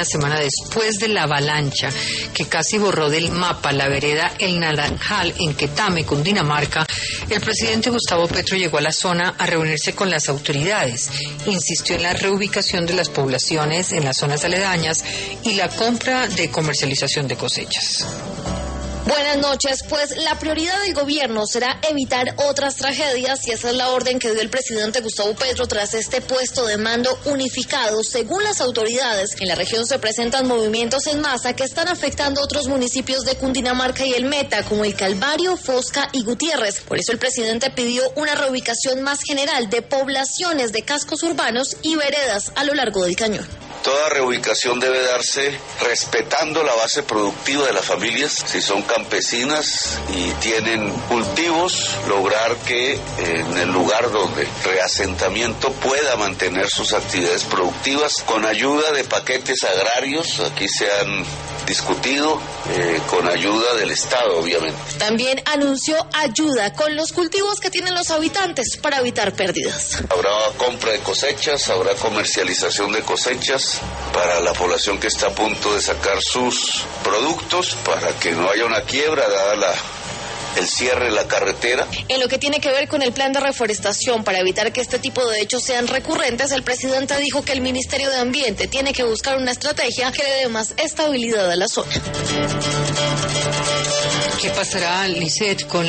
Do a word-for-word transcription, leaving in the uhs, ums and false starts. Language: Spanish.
una semana después de la avalancha que casi borró del mapa la vereda El Naranjal en Quetame, Cundinamarca, el presidente Gustavo Petro llegó a la zona a reunirse con las autoridades. Insistió en la reubicación de las poblaciones en las zonas aledañas y la compra de comercialización de cosechas. Buenas noches. Pues la prioridad del gobierno será evitar otras tragedias y esa es la orden que dio el presidente Gustavo Petro tras este puesto de mando unificado. Según las autoridades, en la región se presentan movimientos en masa que están afectando a otros municipios de Cundinamarca y el Meta, como el Calvario, Fosca y Gutiérrez. Por eso el presidente pidió una reubicación más general de poblaciones de cascos urbanos y veredas a lo largo del cañón. Toda reubicación debe darse respetando la base productiva de las familias. Si son campesinas y tienen cultivos, lograr que en el lugar donde reasentamiento pueda mantener sus actividades productivas con ayuda de paquetes agrarios, aquí se han discutido, eh, con ayuda del Estado, obviamente. También anunció ayuda con los cultivos que tienen los habitantes para evitar pérdidas. Habrá compra de cosechas, habrá comercialización de cosechas para la población que está a punto de sacar sus productos, para que no haya una quiebra dada la el cierre de la carretera. En lo que tiene que ver con el plan de reforestación para evitar que este tipo de hechos sean recurrentes, el presidente dijo que el Ministerio de Ambiente tiene que buscar una estrategia que le dé más estabilidad a la zona. ¿Qué pasará, Lisset, con